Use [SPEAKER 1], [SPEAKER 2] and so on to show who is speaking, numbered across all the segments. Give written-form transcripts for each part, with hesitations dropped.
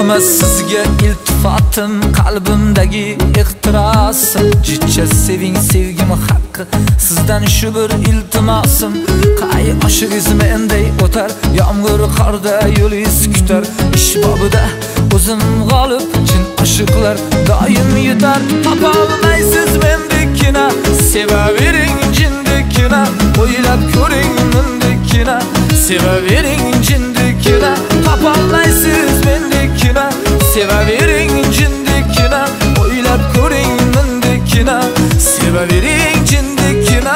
[SPEAKER 1] Yo'qmas sizga iltifotim, qalbimdagi ixtirosim. Jicha seving sevgim haqqi, sizdan shu bir iltimosim. Qay oshingiz menday o'tar, yomg'ir qorda yo'lingiz kutar. Ish bobida o'zim g'olib, chin oshiqlar doim yutar. Topolmaysiz mendekina, sevavering jindekina, o'ylab ko'ring mendekina, sevavering jindekina. Topolmaysiz mendekina, sevavering jindekina, o'ylab ko'ring mendekina, sevavering jindekina.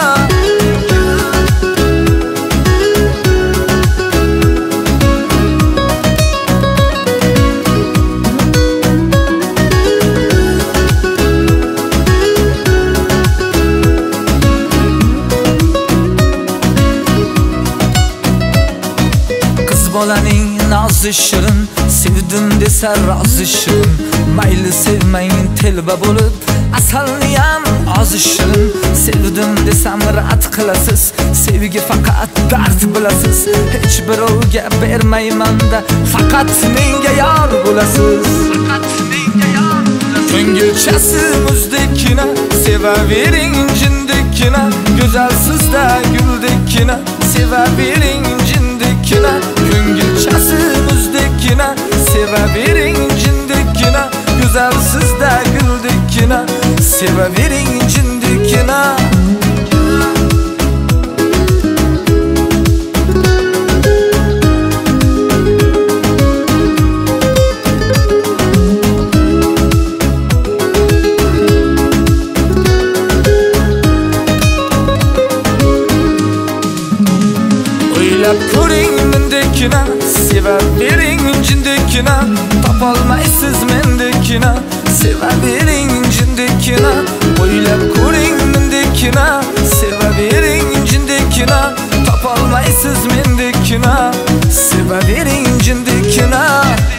[SPEAKER 1] Bolaning nozi shirin, sevdim desa rozi shirin. Mayli sevmang telba bo'lib, asalniyam ozi shirin. Sevdim desam rad qilasiz, sevgi faqat dard bilasiz. Hech birovga bermayman-da, faqat menga yor bo'lasiz. Ko'ngilchasi muzdekina, sevavering jindekina, go'zalsizda guldekina, sevavering jindekina. Ko'ngilchasi muzdekina, sevavering jindekina, go'zalsizda guldekina, sevavering jindekina. O'ylab ko'ring mendekina, sevavering jindekina. Topolmaysiz mendekina, sevavering jindekina. O'ylab ko'ring mendekina, sevavering jindekina. Topolmaysiz mendekina, sevavering jindekina.